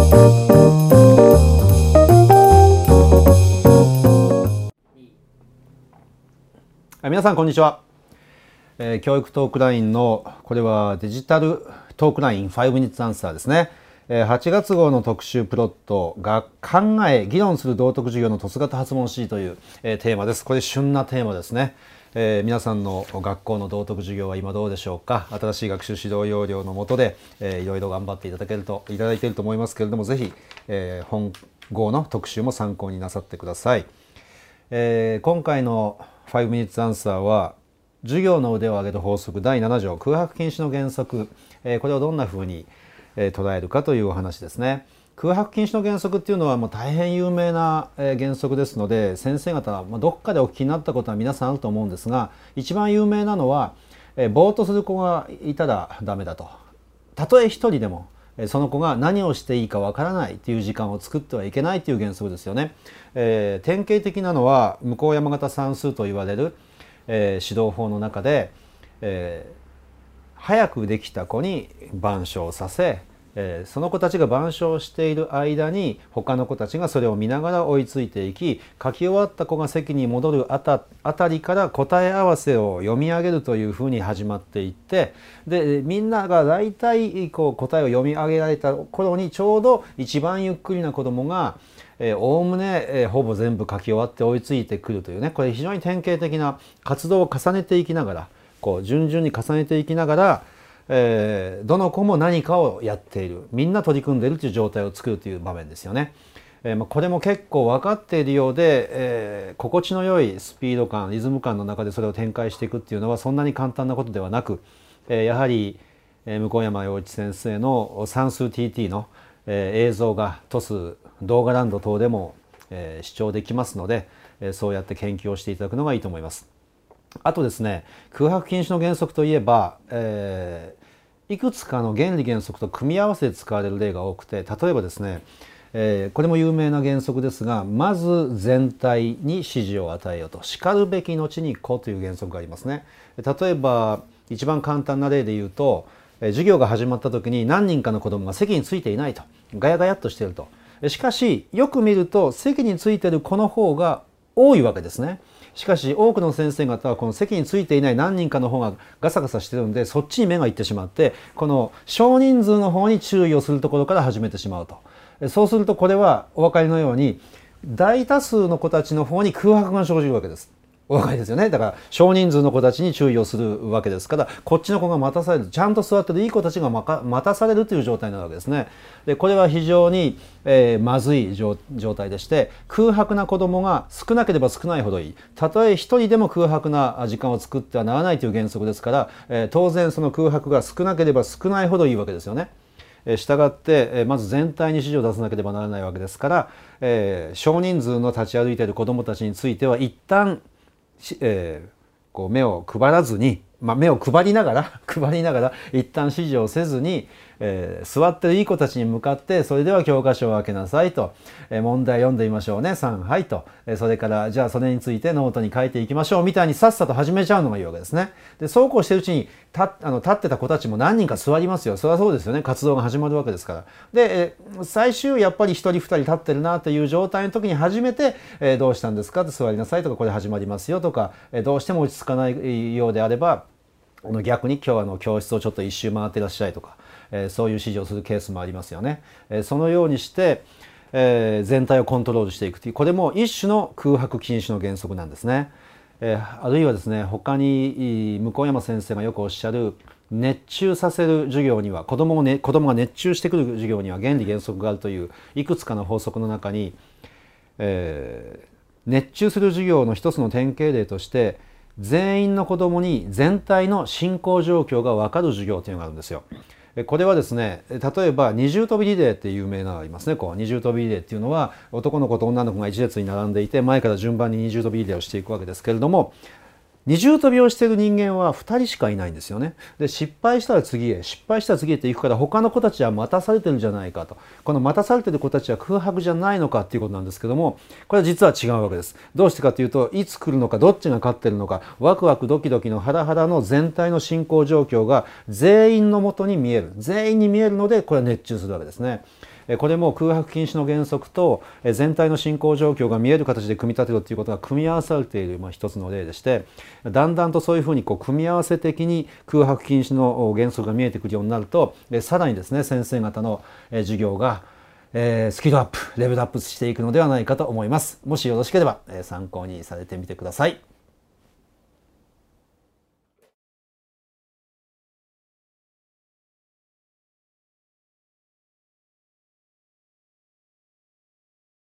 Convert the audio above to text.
皆さんこんにちは。教育トークラインのこれはデジタルトークライン5 minutes answer ですね。8月号の特集プロットが考え議論する道徳授業の凸型発問 C という、テーマです。これ旬なテーマですね。皆さんの学校の道徳授業は今どうでしょうか。新しい学習指導要領の下で、いろいろ頑張っていただいていると思いますけれども、ぜひ、本号の特集も参考になさってください。今回の5 minutes answer は授業の腕を上げる法則第7条空白禁止の原則、これをどんなふうに捉えるかというお話ですね。空白禁止の原則っていうのはもう大変有名な原則ですので、先生方はどっかでお聞きになったことは皆さんあると思うんですが、一番有名なのはぼーっとする子がいたらダメだと。たとえ一人でもその子が何をしていいかわからないという時間を作ってはいけないという原則ですよね。典型的なのは向山型算数と言われる、指導法の中で、早くできた子に板書をさせ、その子たちが板書をしている間に他の子たちがそれを見ながら追いついていき、書き終わった子が席に戻るあたりから答え合わせを読み上げるというふうに始まっていって、でみんなが大体答えを読み上げられた頃にちょうど一番ゆっくりな子どもがおおむねほぼ全部書き終わって追いついてくるというね、これ非常に典型的な活動を重ねていきながら順々に重ねていきながら、どの子も何かをやっている、みんな取り組んでいるという状態を作るという場面ですよね。これも結構分かっているようで、心地の良いスピード感リズム感の中でそれを展開していくっていうのはそんなに簡単なことではなく、やはり向山洋一先生の算数 TT の映像がトス動画ランド等でも視聴できますので、そうやって研究をしていただくのがいいと思います。あとですね、空白禁止の原則といえば、いくつかの原理原則と組み合わせて使われる例が多くて、例えばですね、これも有名な原則ですが、まず全体に指示を与えようと、しかるべき後に子という原則がありますね。例えば一番簡単な例で言うと、授業が始まった時に何人かの子どもが席についていないと、ガヤガヤっとしていると。しかしよく見ると席についている子の方が多いわけですね。しかし多くの先生方はこの席についていない何人かの方がガサガサしてるんで、そっちに目がいってしまって、この少人数の方に注意をするところから始めてしまうと。そうするとこれはお分かりのように大多数の子たちの方に空白が生じるわけです。お分かりですよね。だから少人数の子たちに注意をするわけですから、こっちの子が待たされる、ちゃんと座ってるいい子たちが待たされるという状態になるわけですね。でこれは非常に、まずい状態でして、空白な子どもが少なければ少ないほどいい。たとえ一人でも空白な時間を作ってはならないという原則ですから、当然その空白が少なければ少ないほどいいわけですよね。したがってまず全体に指示を出さなければならないわけですから、少人数の立ち歩いている子どもたちについては一旦目を配らずに、目を配りながら一旦指示をせずに、座ってるいい子たちに向かって、それでは教科書を開けなさいと、問題読んでみましょうね3はいと、それからじゃあそれについてノートに書いていきましょうみたいにさっさと始めちゃうのがいいわけですね。でそうこうしてるうちに立ってた子たちも何人か座りますよ。それはそうですよね。活動が始まるわけですから。で最終やっぱり1人2人立ってるなという状態の時に初めて、どうしたんですかって、座りなさいとか、これ始まりますよとか、どうしても落ち着かないようであれば逆に今日は教室をちょっと一周回っていらっしゃいとか、そういう指示をするケースもありますよね。そのようにして、全体をコントロールしていくという、これも一種の空白禁止の原則なんですね。あるいはですね、他に向山先生がよくおっしゃる熱中させる授業には、子どもが熱中してくる授業には原理原則があるといういくつかの法則の中に、熱中する授業の一つの典型例として、全員の子どもに全体の進行状況が分かる授業というのがあるんですよ。これはですね、例えば二重跳びリレーって有名なのがありますね。二重跳びリレーっていうのは、男の子と女の子が一列に並んでいて、前から順番に二重跳びリレーをしていくわけですけれども、二重跳びをしている人間は2人しかいないんですよね。で失敗したら次へっていくから、他の子たちは待たされてるんじゃないかと。この待たされてる子たちは空白じゃないのかっていうことなんですけども、これは実は違うわけです。どうしてかというと、いつ来るのか、どっちが勝ってるのか、ワクワクドキドキのハラハラの全体の進行状況が全員のもとに見える、全員に見えるので、これは熱中するわけですね。 これも空白禁止の原則と全体の進行状況が見える形で組み立てるということが組み合わされている一つの例でして、だんだんとそういうふうに組み合わせ的に空白禁止の原則が見えてくるようになると、さらにですね先生方の授業がスキルアップレベルアップしていくのではないかと思います。もしよろしければ参考にされてみてください。